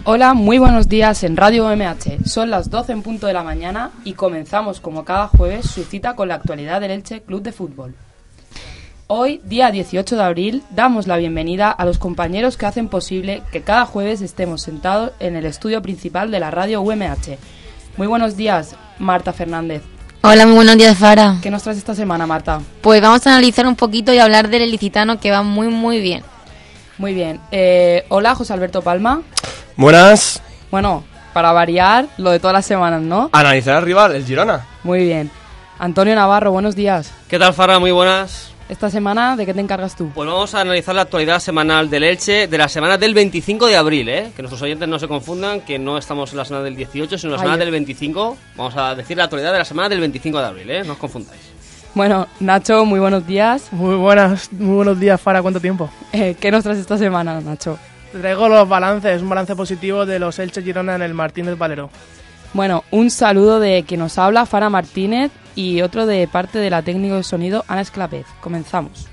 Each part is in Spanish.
Hola, muy buenos días en Radio UMH. Son las 12 en punto de la mañana y comenzamos como cada jueves su cita con la actualidad del Elche Club de Fútbol. Hoy, día 18 de abril, damos la bienvenida a los compañeros que hacen posible que cada jueves estemos sentados en el estudio principal de la Radio UMH. Muy buenos días, Marta Fernández. Hola, muy buenos días, Fara. ¿Qué nos traes esta semana, Marta? Pues vamos a analizar un poquito y hablar del ilicitano, que va muy bien. Muy bien. Hola, José Alberto Palma. Buenas. Bueno, para variar, lo de todas las semanas, ¿no? Analizar al rival, el Girona. Muy bien. Antonio Navarro, buenos días. ¿Qué tal, Farra? Muy buenas. Esta semana, ¿de qué te encargas tú? Pues vamos a analizar la actualidad semanal del Elche de la semana del 25 de abril, ¿eh? Que nuestros oyentes no se confundan, que no estamos en la semana del 18, sino en la semana del 25. Vamos a decir la actualidad de la semana del 25 de abril, ¿eh? No os confundáis. Bueno, Nacho, muy buenos días. Muy buenos días, Fara. ¿Cuánto tiempo? ¿Qué nos traes esta semana, Nacho? Te traigo los balances, un balance positivo de los Elche Girona en el Martínez Valero. Bueno, un saludo de quien nos habla, Fara Martínez, y otro de parte de la técnico de sonido, Ana Esclapez. Comenzamos.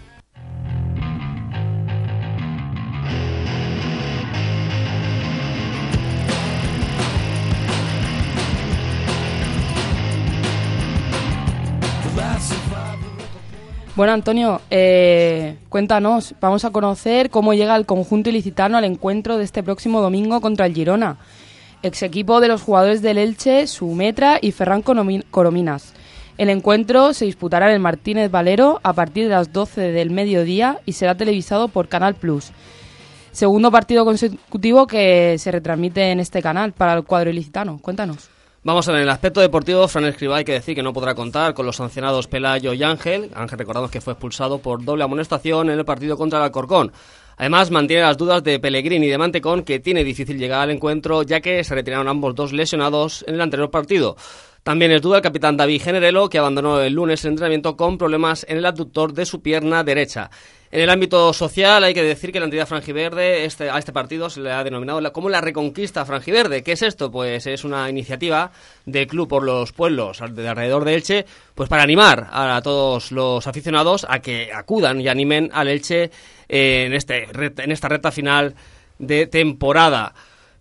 Bueno, Antonio, cuéntanos, vamos a conocer cómo llega el conjunto ilicitano al encuentro de este próximo domingo contra el Girona, ex equipo de los jugadores del Elche, Sumetra y Ferran Corominas. El encuentro se disputará en el Martínez Valero a partir de las 12 del mediodía y será televisado por Canal Plus. Segundo partido consecutivo que se retransmite en este canal para el cuadro ilicitano. Cuéntanos. Vamos a ver, en el aspecto deportivo, Fran Escribá hay que decir que no podrá contar con los sancionados Pelayo y Ángel. Ángel, recordamos que fue expulsado por doble amonestación en el partido contra el Alcorcón. Además, mantiene las dudas de Pellegrini y de Mantecón, que tiene difícil llegar al encuentro, ya que se retiraron ambos dos lesionados en el anterior partido. También es duda el capitán David Generelo, que abandonó el lunes el entrenamiento con problemas en el abductor de su pierna derecha. En el ámbito social hay que decir que la entidad franjiverde a este partido se le ha denominado como la Reconquista Franjiverde. ¿Qué es esto? Pues es una iniciativa del Club por los Pueblos de alrededor de Elche, pues para animar a todos los aficionados a que acudan y animen al Elche en esta recta final de temporada.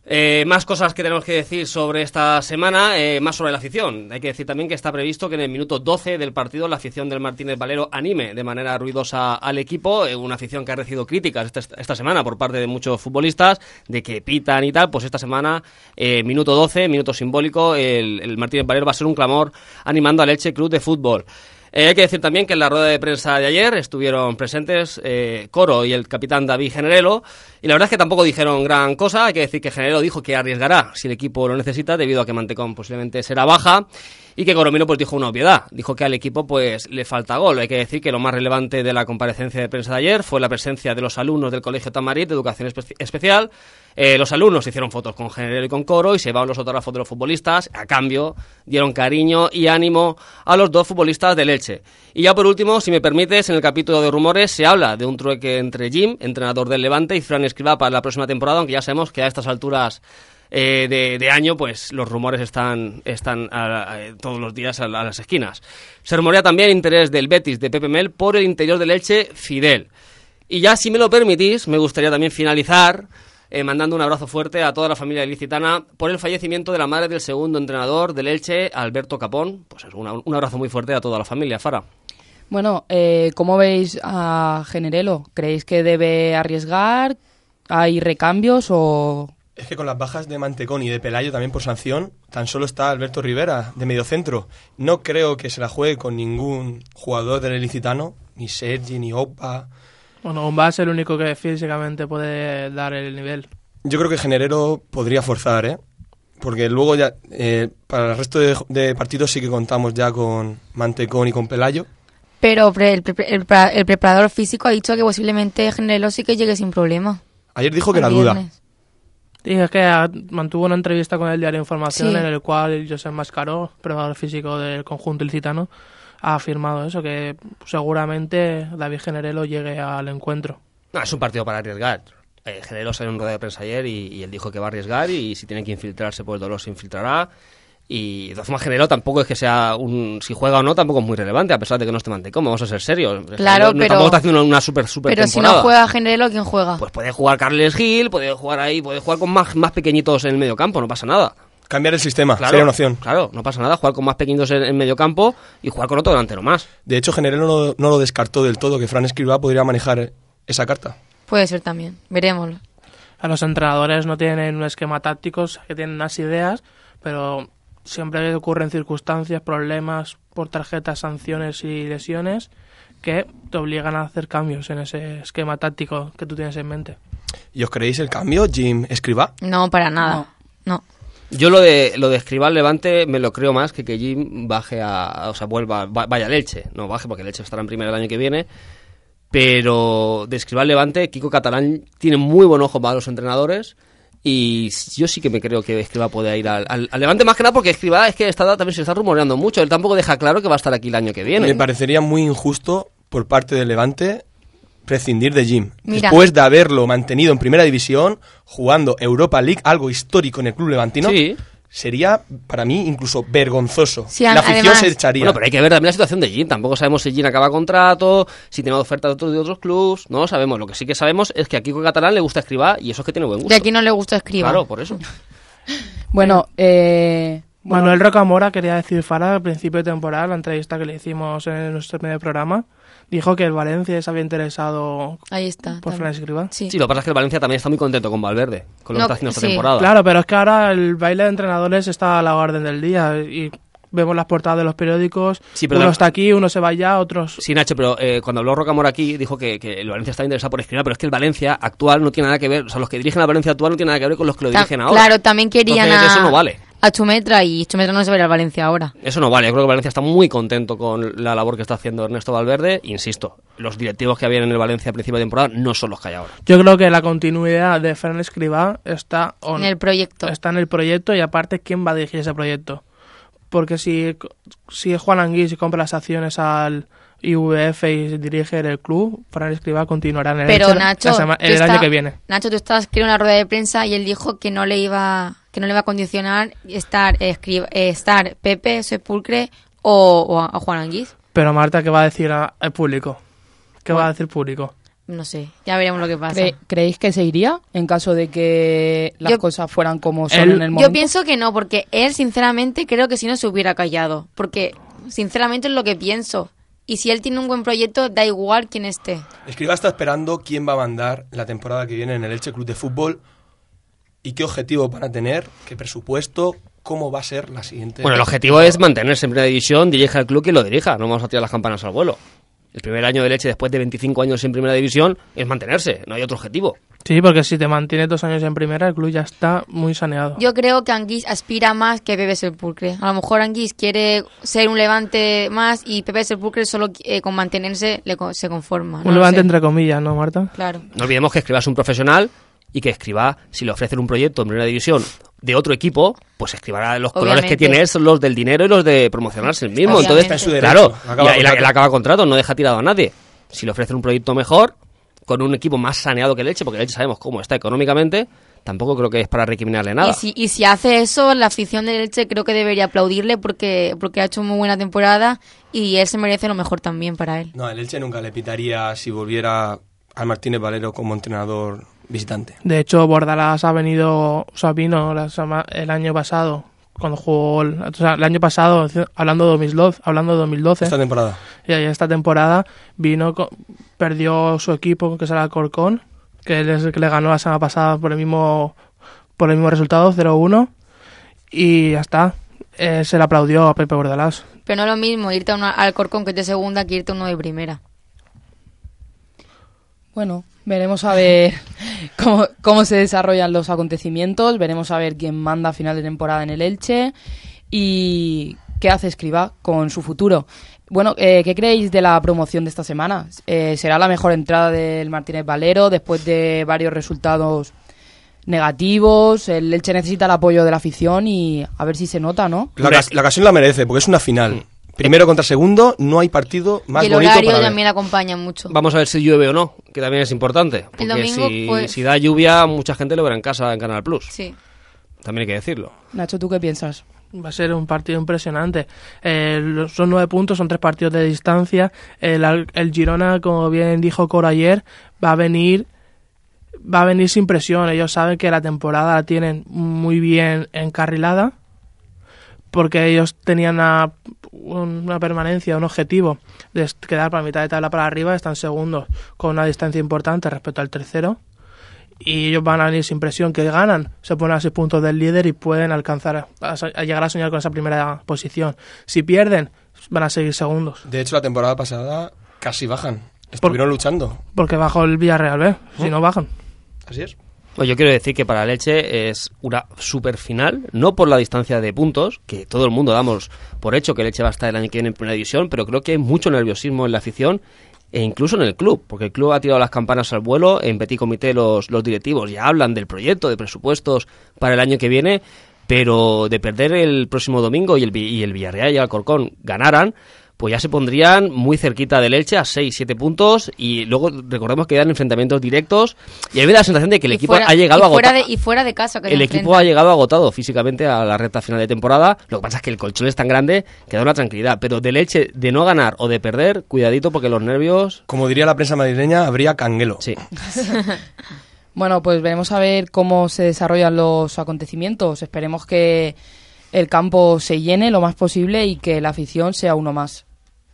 Más cosas que tenemos que decir sobre esta semana, más sobre la afición. Hay que decir también que está previsto que en el minuto 12 del partido la afición del Martínez Valero anime de manera ruidosa al equipo, una afición que ha recibido críticas esta semana por parte de muchos futbolistas, de que pitan y tal. Pues esta semana, minuto 12, minuto simbólico, el Martínez Valero va a ser un clamor animando al Elche Club de Fútbol. Hay que decir también que en la rueda de prensa de ayer estuvieron presentes Coro y el capitán David Generelo, y la verdad es que tampoco dijeron gran cosa. Hay que decir que Generelo dijo que arriesgará si el equipo lo necesita, debido a que Mantecón posiblemente será baja, y que Coromino pues dijo una obviedad, dijo que al equipo pues le falta gol. Hay que decir que lo más relevante de la comparecencia de prensa de ayer fue la presencia de los alumnos del Colegio Tamarit de Educación Especial. Los alumnos hicieron fotos con Generelo y con Coro y se llevaron los autógrafos de los futbolistas. A cambio, dieron cariño y ánimo a los dos futbolistas del Elche. Y ya por último, si me permites, en el capítulo de rumores se habla de un trueque entre Jim, entrenador del Levante, y Fran Escribá para la próxima temporada, aunque ya sabemos que a estas alturas de año, pues los rumores están todos los días a las esquinas. Se rumorea también el interés del Betis de Pepe Mel por el interior del Elche, Fidel. Y ya, si me lo permitís, me gustaría también finalizar mandando un abrazo fuerte a toda la familia ilicitana por el fallecimiento de la madre del segundo entrenador del Elche, Alberto Capón. Pues un abrazo muy fuerte a toda la familia, Fara. Bueno, ¿cómo veis a Generelo? ¿Creéis que debe arriesgar? ¿Hay recambios o...? Es que con las bajas de Mantecón y de Pelayo también por sanción, tan solo está Alberto Rivera, de mediocentro. No creo que se la juegue con ningún jugador del ilicitano, ni Sergi, ni Opa. Bueno, Omba es el único que físicamente puede dar el nivel. Yo creo que Generelo podría forzar, porque luego ya para el resto de partidos sí que contamos ya con Mantecón y con Pelayo. Pero el preparador físico ha dicho que posiblemente Generelo sí que llegue sin problema. Ayer dijo que era duda. Sí, es que mantuvo una entrevista con el diario Información, sí, en el cual Josep Mascaró, preparador físico del conjunto ilicitano, ha afirmado eso, que seguramente David Generelo llegue al encuentro. No, es un partido para arriesgar. Generelo salió en un rueda de prensa ayer y él dijo que va a arriesgar, y si tiene que infiltrarse por el dolor se infiltrará. Y de todas formas, Generelo tampoco es que sea si juega o no, tampoco es muy relevante, a pesar de que no esté Mantecón, vamos a ser serios. Claro, pero tampoco está haciendo una super pero temporada. Si no juega Generelo, ¿quién juega? Pues puede jugar Carles Gil, puede jugar con más pequeñitos en el medio campo, no pasa nada. Cambiar el sistema, Claro, sería una opción. Claro, no pasa nada, jugar con más pequeños en medio campo y jugar con otro delantero más. De hecho, Generelo no lo descartó del todo, que Fran Escribá podría manejar esa carta. Puede ser también, veremos. A los entrenadores no tienen un esquema táctico, que tienen unas ideas, pero siempre ocurren circunstancias, problemas por tarjetas, sanciones y lesiones que te obligan a hacer cambios en ese esquema táctico que tú tienes en mente. ¿Y os creéis el cambio, Jim Escribá? No, para nada. No. Yo lo de Escribá al Levante me lo creo más que Jim baje vaya al Elche. No baje porque el Elche estará en primera el año que viene. Pero de Escribá al Levante, Kiko Catalán tiene muy buen ojo para los entrenadores. Y yo sí que me creo que Escribá puede ir al Levante, más que nada porque Escribá es que también se está rumoreando mucho. Él tampoco deja claro que va a estar aquí el año que viene. Me parecería muy injusto por parte del Levante prescindir de Jim. Mira. Después de haberlo mantenido en primera división, jugando Europa League, algo histórico en el club levantino, Sí. sería para mí incluso vergonzoso. Sí, la afición además, se echaría. Bueno, pero hay que ver también la situación de Jim. Tampoco sabemos si Jim acaba contrato, si tiene ofertas de otros clubs. No lo sabemos. Lo que sí que sabemos es que a Kiko Catalán le gusta Escribá y eso es que tiene buen gusto. De aquí no le gusta escribir. Claro, por eso. Bueno, Manuel Rocamora quería decir Fara al principio de temporada, la entrevista que le hicimos en nuestro medio programa, dijo que el Valencia se había interesado Ahí está. por Fran Escribá. Sí. Sí, lo que pasa es que el Valencia también está muy contento con Valverde, con lo que No, está haciendo esta sí. temporada. Claro, pero es que ahora el baile de entrenadores está a la orden del día y vemos las portadas de los periódicos, Sí, pero uno está aquí, uno se va allá, otros... Sí, Nacho, pero cuando habló Rocamora aquí dijo que el Valencia estaba interesado por Escribá, pero es que el Valencia actual no tiene nada que ver, o sea, los que dirigen al Valencia actual no tienen nada que ver con los que lo dirigen ahora. Claro, también querían Entonces, eso no vale. a Chumetra y Chumetra no se va a ir al Valencia ahora. Eso no vale, yo creo que Valencia está muy contento con la labor que está haciendo Ernesto Valverde. Insisto, los directivos que habían en el Valencia a principio de temporada no son los que hay ahora. Yo creo que la continuidad de Fran Escribá está En el proyecto. Está en el proyecto y aparte, ¿quién va a dirigir ese proyecto? Porque si Juan Anguís compra las acciones al IVF y dirige el club, Fran Escribá continuará en el Pero Elche Nacho, el año que viene. Nacho, tú estabas en una rueda de prensa y él dijo que no le iba a condicionar estar Pepe Sepulcre o a Juan Anguís. Pero Marta, ¿qué va a decir al público? ¿Qué va a decir el público? No sé, ya veremos lo que pasa. ¿Creéis que se iría en caso de que las cosas fueran como son en el momento? Yo pienso que no, porque él, sinceramente, creo que si no se hubiera callado. Porque, sinceramente, es lo que pienso. Y si él tiene un buen proyecto, da igual quién esté. Escribá está esperando quién va a mandar la temporada que viene en el Elche Club de Fútbol y qué objetivo van a tener, qué presupuesto, cómo va a ser la siguiente... Bueno, el objetivo es mantenerse en primera división, dirija el club y lo dirija. No vamos a tirar las campanas al vuelo. El primer año de Elche después de 25 años en primera división es mantenerse, no hay otro objetivo. Sí, porque si te mantienes 2 años en primera, el club ya está muy saneado. Yo creo que Anguís aspira más que Pepe Sepulcre. A lo mejor Anguís quiere ser un Levante más y Pepe Sepulcre solo con mantenerse se conforma. Un Levante entre comillas, ¿no, Marta? Claro. No olvidemos que Escribá es un profesional y que Escribá, si le ofrecen un proyecto en primera división de otro equipo, pues Escribá los colores que tiene son los del dinero y los de promocionarse el mismo. Obviamente. Entonces, Está en su derecho. claro, él acaba contrato, no deja tirado a nadie. Si le ofrecen un proyecto mejor, con un equipo más saneado que el Elche, porque el Elche sabemos cómo está económicamente, tampoco creo que es para recriminarle nada. Y si hace eso, la afición del Elche creo que debería aplaudirle porque ha hecho muy buena temporada y él se merece lo mejor también para él. No, el Elche nunca le pitaría si volviera al Martínez Valero como entrenador visitante. De hecho, Bordalás vino el año pasado, cuando jugó el año pasado, hablando de 2012. Esta temporada. Y esta temporada perdió su equipo, que es el Alcorcón, que le ganó la semana pasada por el mismo resultado, 0-1, y ya está. Se le aplaudió a Pepe Bordalás. Pero no es lo mismo irte al Alcorcón que es de segunda que irte a uno de primera. Bueno, veremos a ver cómo se desarrollan los acontecimientos, veremos a ver quién manda a final de temporada en el Elche y qué hace Escribá con su futuro. Bueno, ¿qué creéis de la promoción de esta semana? ¿Será la mejor entrada del Martínez Valero después de varios resultados negativos? El Elche necesita el apoyo de la afición y a ver si se nota, ¿no? La ocasión la merece, porque es una final. Primero contra segundo, no hay partido más y el bonito horario para ver. también acompaña mucho. Vamos a ver si llueve o no, que también es importante. Porque El domingo, si da lluvia, mucha gente lo verá en casa en Canal Plus. Sí. También hay que decirlo. Nacho, ¿tú qué piensas? Va a ser un partido impresionante. Son 9 puntos, son 3 partidos de distancia. El Girona, como bien dijo Coro ayer, va a venir sin presión. Ellos saben que la temporada la tienen muy bien encarrilada, porque ellos tenían una permanencia, un objetivo de quedar para mitad de tabla para arriba. Están segundos con una distancia importante respecto al tercero. Y ellos van a venir sin presión, que ganan, se ponen a 6 puntos del líder y pueden alcanzar a llegar a soñar con esa primera posición. Si pierden, van a seguir segundos. De hecho, la temporada pasada casi bajan. Estuvieron luchando. Porque bajó el Villarreal B, si no bajan. Así es. Pues yo quiero decir que para el Elche es una super final, no por la distancia de puntos, que todo el mundo damos por hecho que el Elche va a estar el año que viene en primera división, pero creo que hay mucho nerviosismo en la afición e incluso en el club, porque el club ha tirado las campanas al vuelo. En petit comité los directivos ya hablan del proyecto, de presupuestos para el año que viene, pero de perder el próximo domingo y el Villarreal y el Alcorcón ganaran, pues ya se pondrían muy cerquita del Elche a 6-7 puntos, y luego recordemos que eran enfrentamientos directos, y a mí me da la sensación de que el equipo ha llegado agotado. Y fuera de casa. El equipo ha llegado agotado físicamente a la recta final de temporada. Lo que pasa es que el colchón es tan grande que da una tranquilidad, pero del Elche de no ganar o de perder, cuidadito, porque los nervios... Como diría la prensa madrileña, habría canguelo. Sí. Bueno, pues veremos a ver cómo se desarrollan los acontecimientos. Esperemos que el campo se llene lo más posible y que la afición sea uno más.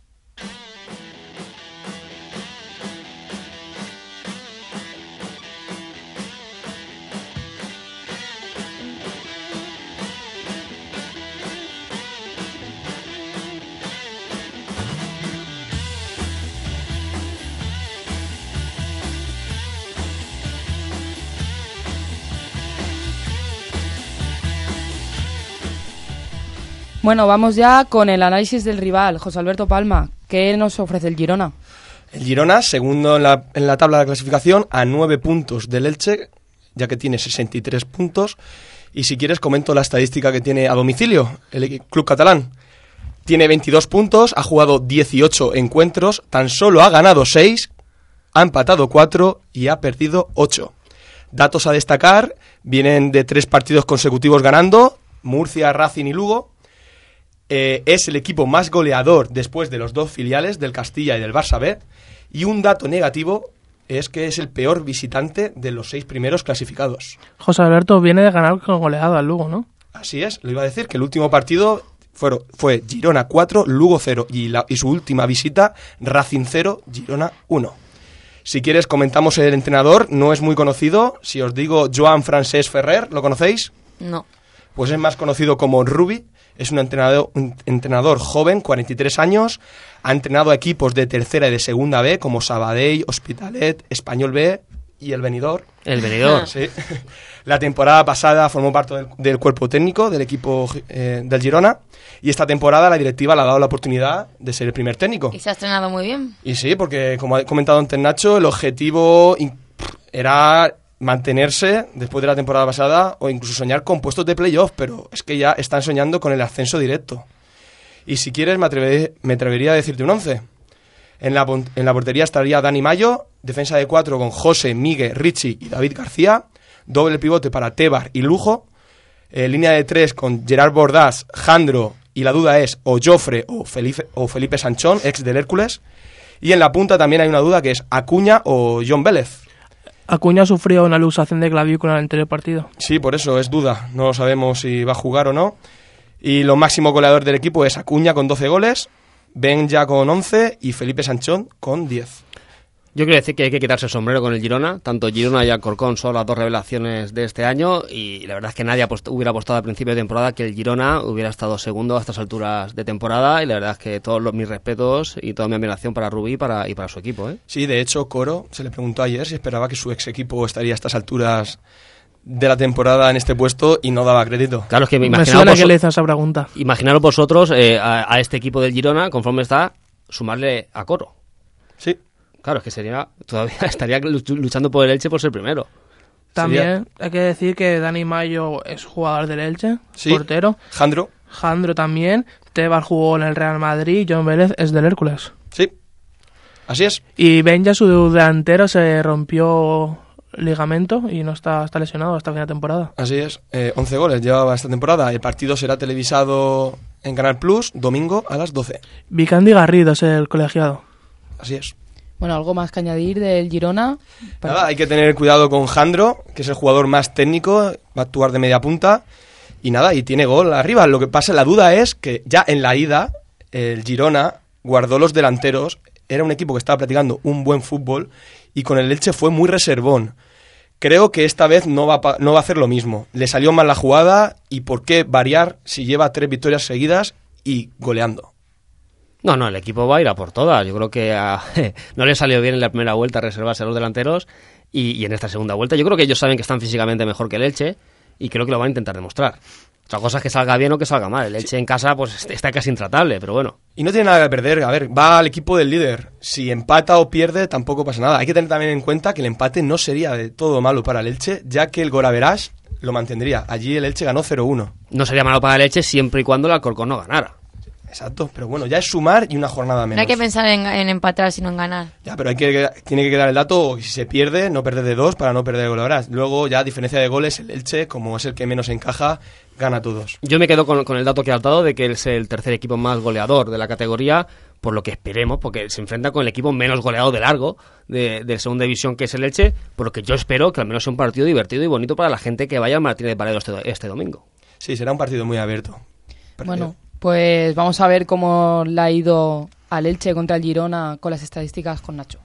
Bueno, vamos ya con el análisis del rival. José Alberto Palma, ¿qué nos ofrece el Girona? El Girona, segundo en la tabla de clasificación, a 9 puntos del Elche, ya que tiene 63 puntos. Y si quieres, comento la estadística que tiene a domicilio el club catalán. Tiene 22 puntos, ha jugado 18 encuentros, tan solo ha ganado 6, ha empatado 4 y ha perdido 8. Datos a destacar, vienen de 3 partidos consecutivos ganando, Murcia, Racing y Lugo. Es el equipo más goleador después de los 2 filiales del Castilla y del Barça B, y un dato negativo es que es el peor visitante de los 6 primeros clasificados. José Alberto viene de ganar con goleada al Lugo, ¿no? Así es, lo iba a decir, que el último partido fue Girona 4, Lugo 0, y su última visita, Racing 0, Girona 1. Si quieres comentamos el entrenador, no es muy conocido. Si os digo Joan Francesc Ferrer, ¿lo conocéis? No. Pues es más conocido como Rubi. Es un entrenador joven, 43 años, ha entrenado a equipos de tercera y de segunda B, como Sabadell, Hospitalet, Español B y el Benidorm. El Benidorm. Sí. La temporada pasada formó parte del cuerpo técnico del equipo del Girona, y esta temporada la directiva le ha dado la oportunidad de ser el primer técnico. Y se ha estrenado muy bien. Y sí, porque como ha comentado antes Nacho, el objetivo era mantenerse después de la temporada pasada o incluso soñar con puestos de playoff, pero es que ya están soñando con el ascenso directo. Y si quieres me atrevería a decirte un 11. En la portería estaría Dani Mayo, defensa de 4 con José, Miguel, Richie y David García, doble pivote para Tebar y Lujo, línea de 3 con Gerard Bordás, Jandro, y la duda es o Jofre o Felipe Sanchón, ex del Hércules, y en la punta también hay una duda que es Acuña o John Vélez. Acuña sufrió una luxación de clavícula en el anterior partido. Sí, por eso es duda. No sabemos si va a jugar o no. Y lo máximo goleador del equipo es Acuña con 12 goles, Benja con 11 y Felipe Sanchón con 10. Yo quiero decir que hay que quitarse el sombrero con el Girona. Tanto Girona y Alcorcón son las 2 revelaciones de este año, y la verdad es que nadie hubiera apostado al principio de temporada que el Girona hubiera estado segundo a estas alturas de temporada, y la verdad es que todos mis respetos y toda mi admiración para Rubí y para su equipo, ¿eh? Sí, de hecho Coro se le preguntó ayer si esperaba que su ex equipo estaría a estas alturas de la temporada en este puesto, y no daba crédito. Claro, es que me suena que le hizo esa pregunta. Imaginaros vosotros a este equipo del Girona, conforme está, sumarle a Coro. Sí. Claro, es que todavía estaría luchando por el Elche por ser primero. También hay que decir que Dani Mayo es jugador del Elche, sí, portero. Jandro también. Tebar jugó en el Real Madrid. John Vélez es del Hércules. Sí, así es. Y Benja, su delantero, se rompió ligamento y no está lesionado hasta fin de temporada. Así es, 11 goles llevaba esta temporada. El partido será televisado en Canal Plus, domingo a las 12. Vicandi Garrido es el colegiado. Así es. Bueno, ¿algo más que añadir del Girona? Nada, hay que tener cuidado con Jandro, que es el jugador más técnico, va a actuar de media punta. Y nada, y tiene gol arriba. Lo que pasa, la duda es que ya en la ida, el Girona guardó los delanteros. Era un equipo que estaba practicando un buen fútbol y con el Elche fue muy reservón. Creo que esta vez no va a hacer lo mismo. Le salió mal la jugada y ¿por qué variar si lleva 3 victorias seguidas y goleando? No, el equipo va a ir a por todas. Yo creo que no le salió bien en la primera vuelta reservarse a los delanteros y en esta segunda vuelta yo creo que ellos saben que están físicamente mejor que el Elche y creo que lo van a intentar demostrar. Otra cosa es que salga bien o que salga mal. El Elche en casa pues está casi intratable, pero bueno. Y no tiene nada que perder. A ver, va al equipo del líder. Si empata o pierde, tampoco pasa nada. Hay que tener también en cuenta que el empate no sería de todo malo para el Elche, ya que el golaveraje lo mantendría. Allí el Elche ganó 0-1. No sería malo para el Elche siempre y cuando el Alcorcón no ganara. Exacto, pero bueno, ya es sumar y una jornada menos. No hay que pensar en empatar, sino en ganar. Ya, pero tiene que quedar el dato, si se pierde, no perder de 2 para no perder el golaveraje. Luego, ya a diferencia de goles, el Elche, como es el que menos encaja, gana todos. Yo me quedo con el dato que has dado de que es el tercer equipo más goleador de la categoría, por lo que esperemos, porque se enfrenta con el equipo menos goleado de largo de segunda división, que es el Elche, por lo que yo espero que al menos sea un partido divertido y bonito para la gente que vaya al Martínez Valero este domingo. Sí, será un partido muy abierto. Bueno, pues vamos a ver cómo le ha ido al Elche contra el Girona con las estadísticas con Nacho.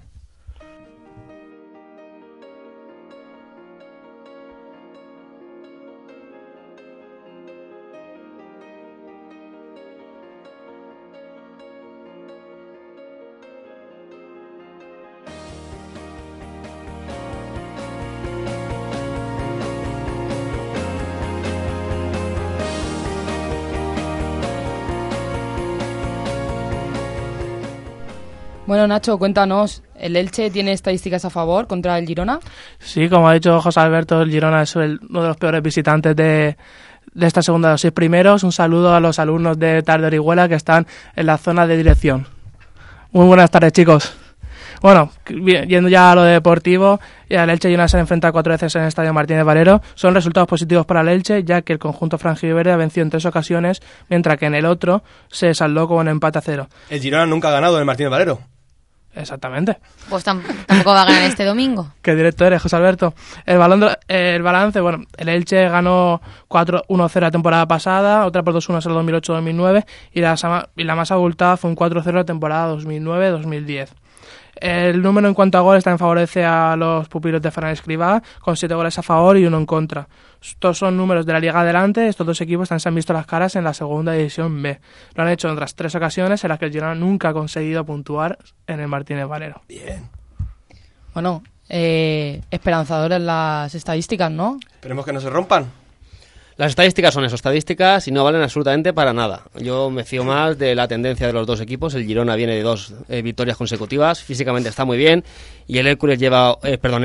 Bueno, Nacho, cuéntanos, ¿el Elche tiene estadísticas a favor contra el Girona? Sí, como ha dicho José Alberto, el Girona es uno de los peores visitantes de esta segunda de los 6 primeros. Un saludo a los alumnos de Tarde Orihuela que están en la zona de dirección. Muy buenas tardes, chicos. Bueno, yendo ya a lo deportivo, el Elche y Girona se han enfrentado 4 veces en el Estadio Martínez Valero. Son resultados positivos para el Elche, ya que el conjunto franjiverde ha vencido en 3 ocasiones, mientras que en el otro se saldó con un empate a 0. El Girona nunca ha ganado en el Martínez Valero. Exactamente. Pues tampoco va a ganar este domingo. Qué directo eres, José Alberto. El balance, bueno, el Elche ganó 4-1-0 la temporada pasada, otra por 2-1 en el 2008-2009 y la más abultada fue un 4-0 la temporada 2009-2010. El número en cuanto a goles también favorece a los pupilos de Fernández Escribá, con 7 goles a favor y 1 en contra. Estos son números de la Liga Adelante. Estos dos equipos se han visto las caras en la segunda división B. Lo han hecho en otras 3 ocasiones en las que el Girona nunca ha conseguido puntuar en el Martínez Valero. Bien. Bueno, esperanzadoras las estadísticas, ¿no? Esperemos que no se rompan. Las estadísticas son eso, estadísticas, y no valen absolutamente para nada. Yo me fío más de la tendencia de los dos equipos. El Girona viene de 2 victorias consecutivas, físicamente está muy bien, y el Elche lleva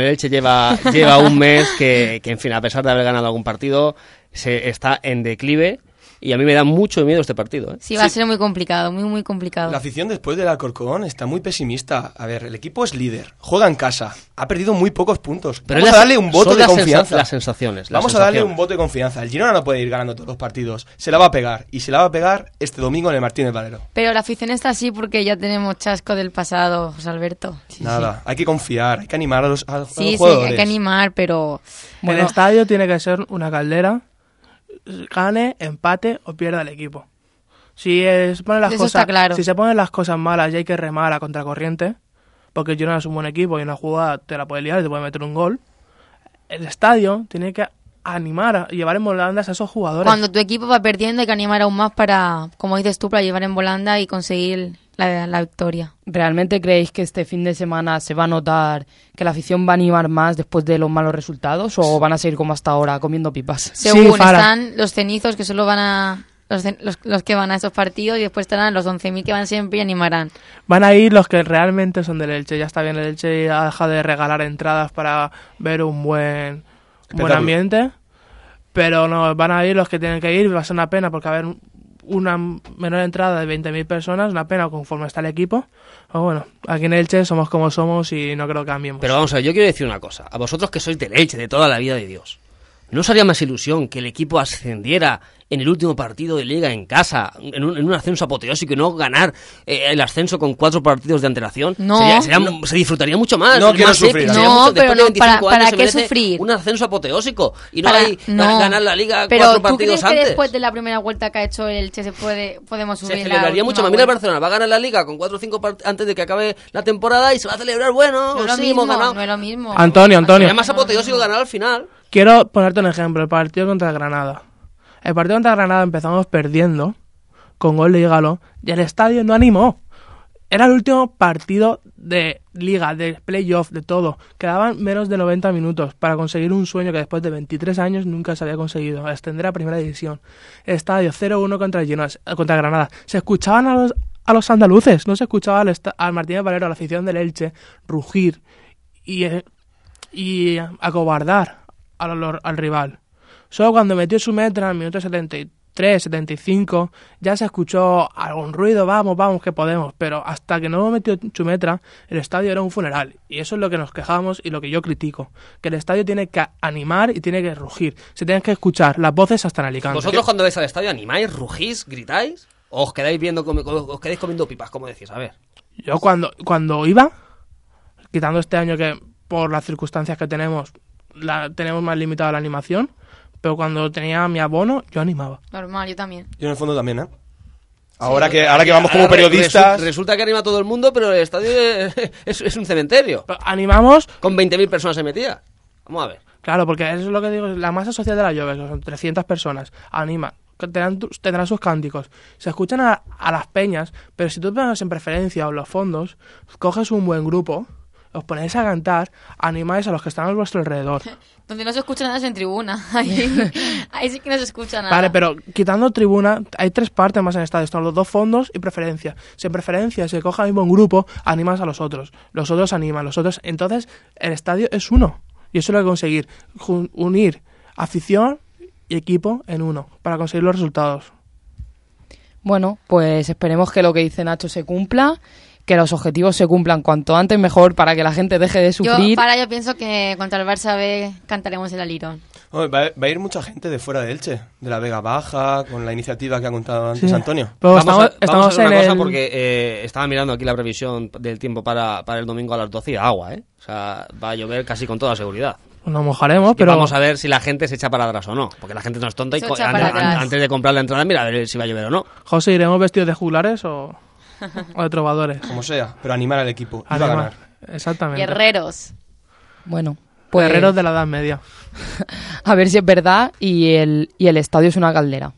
un mes que, en fin, a pesar de haber ganado algún partido, está en declive. Y a mí me da mucho miedo este partido, ¿eh? Sí, va a ser muy complicado, muy, muy complicado. La afición después del Alcorcón está muy pesimista. A ver, el equipo es líder, juega en casa, ha perdido muy pocos puntos. Pero vamos a darle un voto de confianza. Las sensaciones. Vamos a darle un voto de confianza. El Girona no puede ir ganando todos los partidos. Se la va a pegar. Y se la va a pegar este domingo en el Martínez Valero. Pero la afición está así porque ya tenemos chasco del pasado, José Alberto. Nada, hay que confiar, hay que animar a los jugadores. Sí, hay que animar, pero... Bueno, el estadio tiene que ser una caldera. Gane, empate o pierda el equipo. Si se ponen las cosas malas y hay que remar a contracorriente, porque el Girona es un buen equipo y una jugada te la puede liar y te puede meter un gol, el estadio tiene que animar y llevar en volandas a esos jugadores. Cuando tu equipo va perdiendo hay que animar aún más para, como dices tú, para llevar en volanda y conseguir la victoria. ¿Realmente creéis que este fin de semana se va a notar que la afición va a animar más después de los malos resultados o van a seguir como hasta ahora comiendo pipas? Según están los cenizos que solo van a los que van a esos partidos y después estarán los 11.000 que van siempre y animarán. Van a ir los que realmente son del Elche. Ya está bien, el Elche ha dejado de regalar entradas para ver un buen ambiente, pero no van a ir los que tienen que ir. Va a ser una pena porque va a haber una menor entrada de 20.000 personas, una pena conforme está el equipo. Pero bueno, aquí en Elche somos como somos y no creo que cambiemos. Pero vamos a ver, yo quiero decir una cosa. A vosotros que sois del Elche, de toda la vida de Dios, ¿no os haría más ilusión que el equipo ascendiera en el último partido de Liga en casa, en un ascenso apoteósico y no ganar el ascenso con 4 partidos de antelación? No. Se disfrutaría mucho más. No quiero más sufrir. épico, No, mucho, pero después de no, 25 ¿para años se qué merece sufrir? un ascenso apoteósico y no Para- hay no. ganar la Liga Pero 4 ¿tú partidos crees que antes. después de la primera vuelta que ha hecho el Elche podemos subir Se celebraría mucho más. Mira el Barcelona, va a ganar la Liga con 4 o 5 antes de que acabe la temporada y se va a celebrar, bueno, No es lo sí, mismo, hemos ganado. no es lo mismo. Antonio. Sería más apoteósico ganar al final. Quiero ponerte un ejemplo, el partido contra Granada. El partido contra Granada empezamos perdiendo con gol de Ígalo y el estadio no animó. Era el último partido de liga, de playoff, de todo. Quedaban menos de 90 minutos para conseguir un sueño que después de 23 años nunca se había conseguido, ascender a primera división. El estadio 0-1 contra Granada. Se escuchaban a los andaluces, no se escuchaba al Martínez Valero, a la afición del Elche, rugir y acobardar al rival. Solo cuando metió su metra en el minuto 73, 75, ya se escuchó algún ruido, vamos que podemos, pero hasta que no metió su metra, el estadio era un funeral. Y eso es lo que nos quejamos y lo que yo critico, que el estadio tiene que animar y tiene que rugir, se tienen que escuchar las voces hasta en Alicante. ¿Vosotros cuando vais al estadio animáis, rugís, gritáis? ¿O os quedáis os quedáis comiendo pipas, como decís? A ver. Yo cuando iba, quitando este año que por las circunstancias que tenemos más limitada la animación, pero cuando tenía mi abono, yo animaba. Normal, yo también. Yo en el fondo también, ¿eh? Ahora que vamos como periodistas... Resulta que anima a todo el mundo, pero el estadio es un cementerio. Pero animamos, Con 20.000 personas se metía. Vamos a ver. claro, porque eso es lo que digo, la masa social de la Juve, que son 300 personas, animan, tendrán sus cánticos, se escuchan a las peñas, pero si tú te pones en preferencia o en los fondos, coges un buen grupo, os ponéis a cantar, animáis a los que están a vuestro alrededor. Donde no se escucha nada es en tribuna. Ahí sí que no se escucha nada. Vale, pero quitando tribuna, hay 3 partes más en el estadio. Están los 2 fondos y preferencia. Si en preferencia se coge al mismo grupo, animas a los otros. Los otros animan, los otros... Entonces, el estadio es uno. Y eso es lo que hay que conseguir. Unir afición y equipo en uno para conseguir los resultados. Bueno, pues esperemos que lo que dice Nacho se cumpla, que los objetivos se cumplan cuanto antes mejor para que la gente deje de sufrir. Yo pienso que contra el Barça B cantaremos el alirón. Va a ir mucha gente de fuera de Elche, de la Vega Baja, con la iniciativa que ha contado antes Antonio. Pero Vamos estamos a ver una en cosa el... porque estaba mirando aquí la previsión del tiempo para el domingo a las 12 y agua, ¿eh? O sea, va a llover casi con toda seguridad. Nos mojaremos, Y pero... vamos a ver si la gente se echa para atrás o no. Porque la gente no es tonta y Se echa para atrás. antes de comprar la entrada, mira a ver si va a llover o no. José, ¿iremos vestidos de juglares o de trovadores? Como sea, pero animar al equipo. Iba a Además, ganar. exactamente. Guerreros. Bueno, pues Guerreros de la Edad Media. a ver si es verdad y el estadio es una caldera.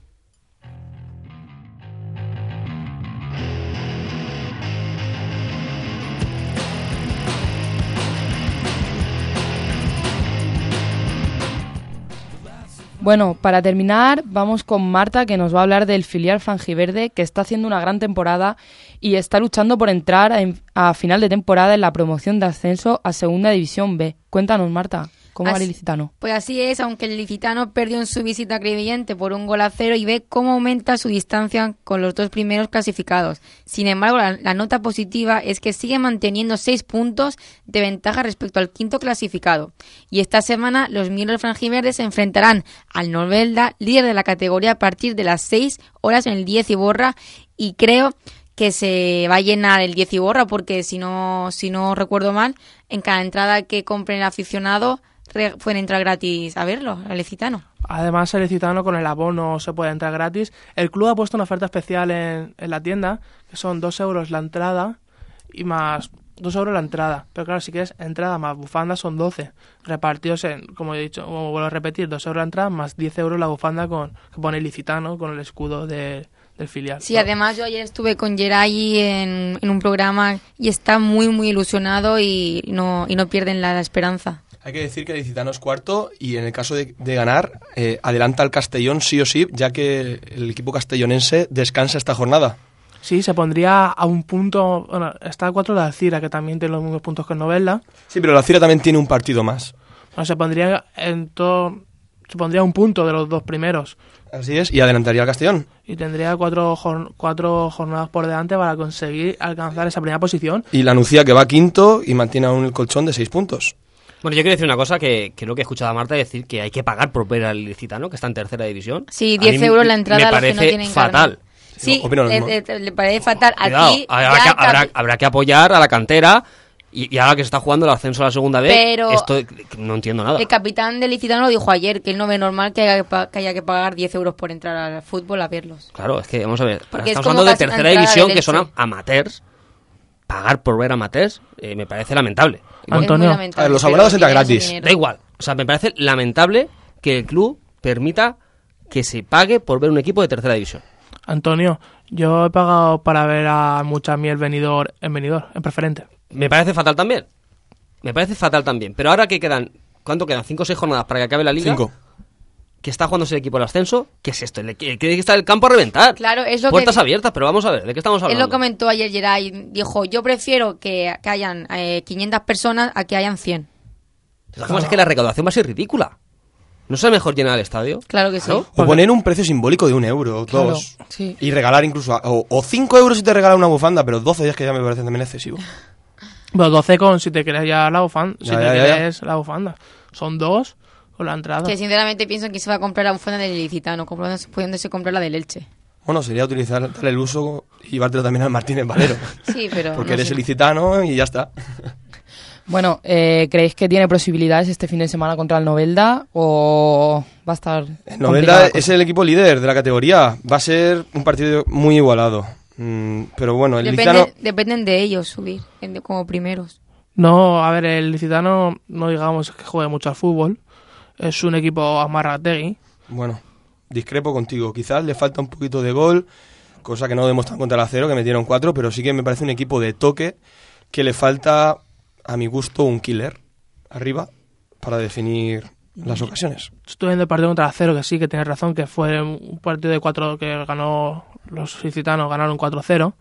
Bueno, para terminar, vamos con Marta, que nos va a hablar del filial franjiverde, que está haciendo una gran temporada y está luchando por entrar a final de temporada en la promoción de ascenso a Segunda División B. Cuéntanos, Marta, ¿cómo va el ilicitano? Pues así es, aunque el ilicitano perdió en su visita a Crevillente por 1-0 y ve cómo aumenta su distancia con los 2 primeros clasificados. Sin embargo, la nota positiva es que sigue manteniendo 6 puntos de ventaja respecto al 5º clasificado. Y esta semana los miembros franjiverdes se enfrentarán al Novelda, líder de la categoría, a partir de las 6 horas en el 10 Iborra, y creo que se va a llenar el 10 Iborra porque si no recuerdo mal, en cada entrada que compre el aficionado pueden entrar gratis a verlo, al ilicitano. Además, el ilicitano con el abono se puede entrar gratis. El club ha puesto una oferta especial en la tienda, que son 2 euros la entrada y más 2 euros la entrada. Pero claro, si quieres entrada más bufanda son 12, repartidos en, como he dicho, como vuelvo a repetir, 2 euros la entrada más 10 euros la bufanda que pone ilicitano con el escudo del filial. Sí, además yo ayer estuve con Geray en un programa y está muy muy ilusionado y no pierden la esperanza. Hay que decir que el Ilicitano es cuarto y en el caso de ganar, adelanta al Castellón sí o sí, ya que el equipo castellonense descansa esta jornada. Sí, se pondría a un punto... Bueno, está a 4 de Alcira, que también tiene los mismos puntos que el Novelda. Sí, pero la Alcira también tiene un partido más. Bueno, se pondría en todo... pondría un punto de los 2 primeros. Así es, y adelantaría al Castellón. Y tendría 4 jornadas por delante para conseguir alcanzar esa primera posición. Y la Nucía que va quinto y mantiene aún el colchón de 6 puntos. Bueno, yo quiero decir una cosa que creo que he escuchado a Marta decir que hay que pagar por ver al Ilicitano, que está en tercera división. Sí, 10 euros la entrada a los que no tienen fatal. carne. Sí, opino lo mismo. le parece fatal. Cuidado, Aquí habrá que apoyar a la cantera y ahora que se está jugando el ascenso a la segunda vez, Pero esto no entiendo nada. el capitán del Ilicitano lo dijo ayer, que él no ve normal que haya que pagar 10 euros por entrar al fútbol a verlos. Claro, es que vamos a ver, Porque estamos es como hablando de casi una tercera entrada división del que son Elche. amateurs. Pagar por ver amateurs me parece lamentable. Antonio, Es muy lamentable, a ver, los pero abonados entran dinero es gratis. dinero. Da igual, o sea, me parece lamentable que el club permita que se pague por ver un equipo de tercera división. Antonio, yo he pagado para ver a Muchami el Benidorm en preferente. Me parece fatal también. Pero ahora que quedan, ¿cuánto quedan? 5 o 6 jornadas para que acabe la liga. 5. Que está jugándose el equipo del ascenso. ¿Qué es esto? Que está el campo a reventar. Claro, es lo Puertas que abiertas, pero vamos a ver, ¿de qué estamos él hablando? lo comentó ayer Geray. Dijo, yo prefiero que hayan 500 personas a que hayan 100. De todas formas, es que la recaudación va a ser ridícula. ¿No será mejor llenar el estadio? Claro que sí. O poner un precio simbólico de 1 euro, Claro, 2. sí. Y regalar incluso, o 5 euros si te regalan una bufanda, pero 12 días que ya me parece también excesivo. Pero 12 si te quieres ya la bufanda. Ya, ya. Quieres la bufanda. Son 2 con la entrada. Que sinceramente pienso que se va a comprar la bufanda del Ilicitano, pudiéndose comprar la del Elche. Bueno, sería utilizar darle el uso y llevártelo también al Martínez Valero. Sí, pero Porque no eres sé. ilicitano y ya está. Bueno, ¿creéis que tiene posibilidades este fin de semana contra el Novelda o va a estar Novelda complicada la es cosa? el equipo líder de la categoría. Va a ser un partido muy igualado. Pero bueno, el ilicitano... Dependen de ellos subir como primeros. No, a ver, el Licitano no digamos que juegue mucho al fútbol. Es un equipo amarrategui. Bueno, discrepo contigo. Quizás le falta un poquito de gol, cosa que no demuestran contra el Acero, que metieron 4, pero sí que me parece un equipo de toque que le falta, a mi gusto, un killer arriba para definir las ocasiones. Estuve viendo el partido contra el Acero, que sí, que tienes razón, que fue un partido de 4 que ganó los licitanos, ganaron 4-0.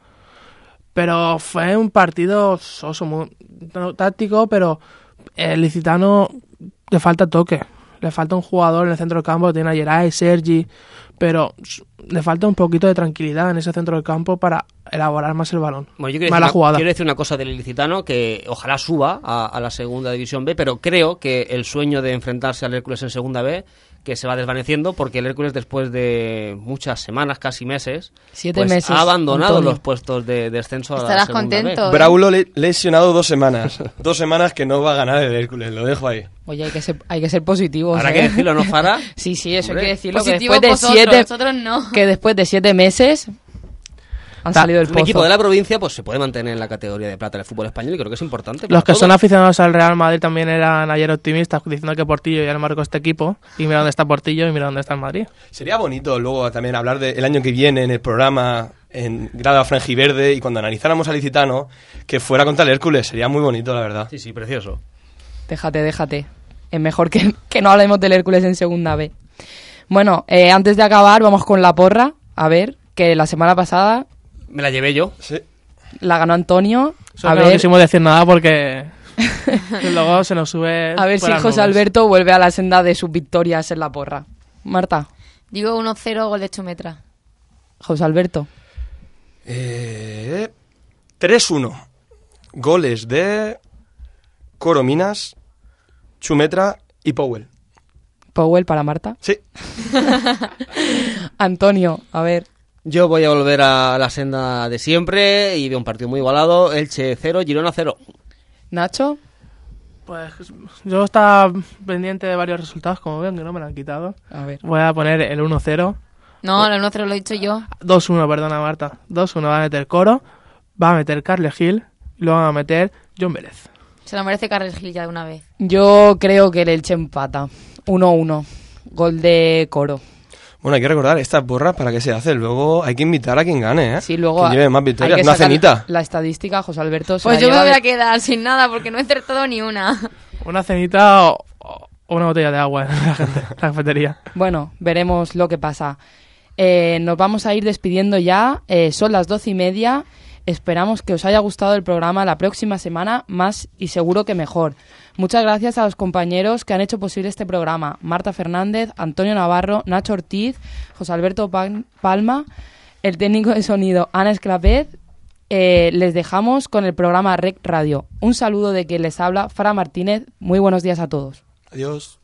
Pero fue un partido soso, muy táctico, pero el Licitano le falta toque. Le falta un jugador en el centro del campo, tiene a Geray, Sergi, pero le falta un poquito de tranquilidad en ese centro del campo para elaborar más el balón. Bueno, yo Mala jugada. quiero decir una cosa del Ilicitano, que ojalá suba a la segunda división B, pero creo que el sueño de enfrentarse al Hércules en segunda B, que se va desvaneciendo, porque el Hércules después de muchas semanas, casi meses, 7 pues, meses, ha abandonado Antonio. los puestos de descenso a la Estarás segunda contento. B. Braulo lesionado 2 semanas. 2 semanas que no va a ganar el Hércules, lo dejo ahí. Oye, hay que ser positivos. Habrá que decirlo, ¿no, Fara? Sí, eso Hombre. hay que decirlo. Positivo Que después de vosotros, 7 nosotros no. que después de 7 meses han salido del Un pozo. equipo de la provincia pues se puede mantener en la categoría de plata del fútbol español y creo que es importante. Los que para son todos. aficionados al Real Madrid también eran ayer optimistas, diciendo que Portillo ya no marcó este equipo. Y mira dónde está Portillo y mira dónde está el Madrid. Sería bonito luego también hablar del año que viene en el programa en grada franjiverde y cuando analizáramos al Licitano que fuera contra el Hércules. Sería muy bonito, la verdad. Sí, precioso. Déjate. Es mejor que no hablemos del Hércules en segunda B. Bueno, antes de acabar, vamos con la porra. A ver, que la semana pasada Me la llevé yo. Sí. la ganó Antonio. Solo que no quisimos decir nada porque luego se nos sube. A ver si por las José nubes. Alberto vuelve a la senda de sus victorias en la porra. Marta, Digo 1-0 gol de Chumetra. José Alberto. 3-1. Goles de Corominas, Chumetra y Powell. Powell para Marta. Sí. Antonio, a ver. Yo voy a volver a la senda de siempre y veo un partido muy igualado. Elche 0, Girona 0. Nacho. Pues yo estaba pendiente de varios resultados, como ven, que no me lo han quitado. A ver. Voy a poner el 1-0. No, el 1-0 lo he dicho yo. 2-1, perdona Marta. 2-1 va a meter Coro, va a meter Carles Gil y luego va a meter John Vélez. Se lo merece Carles Gil ya de una vez. Yo creo que el Elche empata. 1-1. Gol de Coro. Bueno, hay que recordar, esta porra para qué se hace. Luego hay que invitar a quien gane, ¿eh? Sí, luego que lleve más hay victorias. que Una sacar cenita. la estadística, José Alberto. se Pues la yo me lleva voy de- a quedar sin nada porque no he acertado ni una. Una cenita o una botella de agua en la cafetería. Bueno, veremos lo que pasa. Nos vamos a ir despidiendo ya. Son las 12:30. Esperamos que os haya gustado el programa la próxima semana, más y seguro que mejor. Muchas gracias a los compañeros que han hecho posible este programa. Marta Fernández, Antonio Navarro, Nacho Ortiz, José Alberto Palma, el técnico de sonido Ana Esclapez. Les dejamos con el programa REC Radio. Un saludo de quien les habla, Fra Martínez. Muy buenos días a todos. Adiós.